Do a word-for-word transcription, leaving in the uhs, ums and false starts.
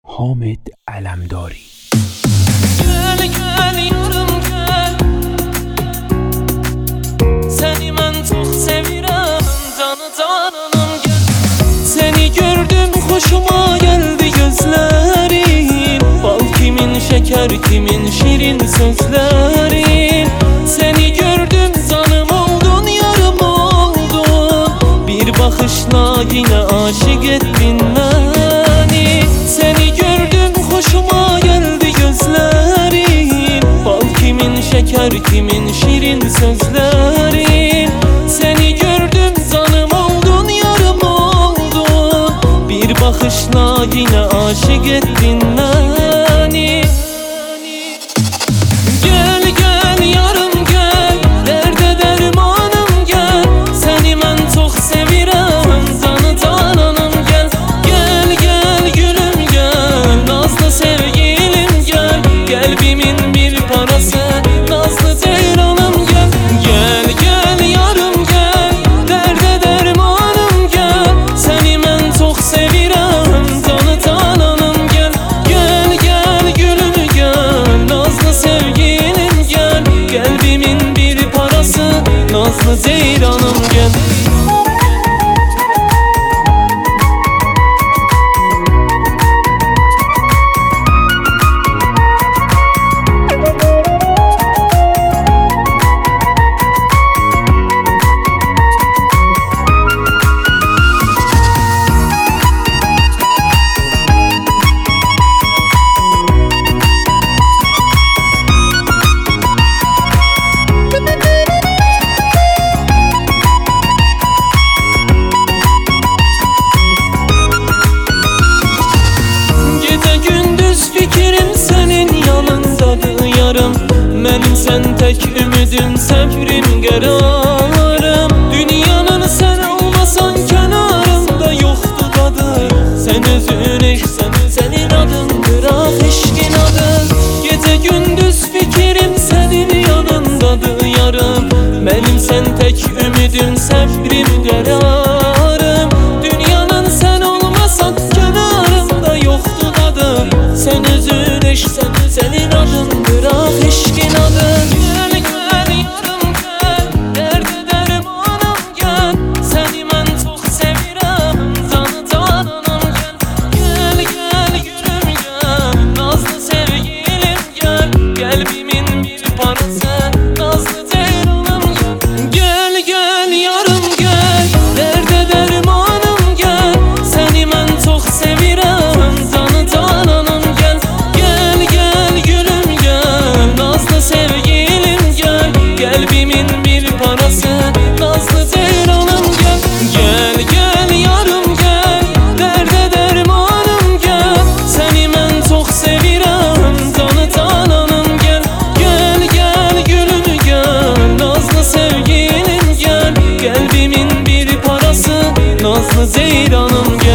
حامد علمداری. Gel gel yarım gel, seni ben çok sevirem, canı cananım gel. Seni gördüm hoşuma geldi gözlerin, bal kimin şeker kimin şirin sözlerin. Seni gördüm canım oldun yarım oldun, bir bakışla yine aşık ettin beni. Seni gördüm hoşuma geldi gözlerin, bal kimin şeker kimin şirin sözlerin. Seni gördüm canım oldun yarım oldun, bir bakışla yine aşık ettin beni. Gel gel yarım gel, derde dermanım gel, seni ben çok sevirem, canı cananım gel. Gel gel gülüm gel, nazlı sevgilim gel, kalbimin bir parası, nazlı ceylanım gel. Gel gel yarım gel, derde dermanım gel, seni ben çok sevirem, canı cananım gel. Gel gel gülüm gel, nazlı sevgilim gel, kalbimin bir parası, nazlı ceylanım gel. Fikrim senin yanındadır yarım, benim sen tek ümidim, sevrim kararım. Dünyanın sen olmasan kenarında yoktu tadı, sen özün eşsen senin adındır, ah eşkin adı. Gece gündüz fikrim senin yanındadır yarım, benim sen tek ümidim, sevrim kararım. Dünyanın sen olmasan kenarında yoktu tadı, sen özün eşsen senin adındır, ah eşkin adın. Gel gel yarım gel, derde dermanım gel, seni ben çok sevirem, canı cananım gel. Gel gel gülüm gel, nazlı sevgilim gel, kalbimin bir parası, nazlı ceylanım gel. Gel gel yarım gel, derde dermanım gel, seni ben çok sevirem, canı cananım gel. Gel gel gülüm gel, nazlı sevgilim gel, kalbimin bir parası, nazlı ceylanım gel. Gel gel yarım gel, derde dermanım gel, seni ben çok sevirem, canı cananım gel. Gel gel gülüm gel, nazlı sevgilim gel, kalbimin bir parası, nazlı ceylanım gel.